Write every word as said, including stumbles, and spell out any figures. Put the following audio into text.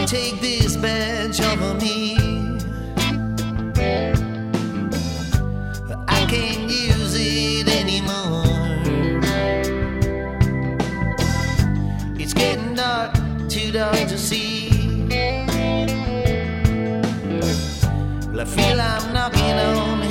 take this badge off of me. I can't use it anymore. It's getting dark, too dark to see. Well, I feel I'm knocking on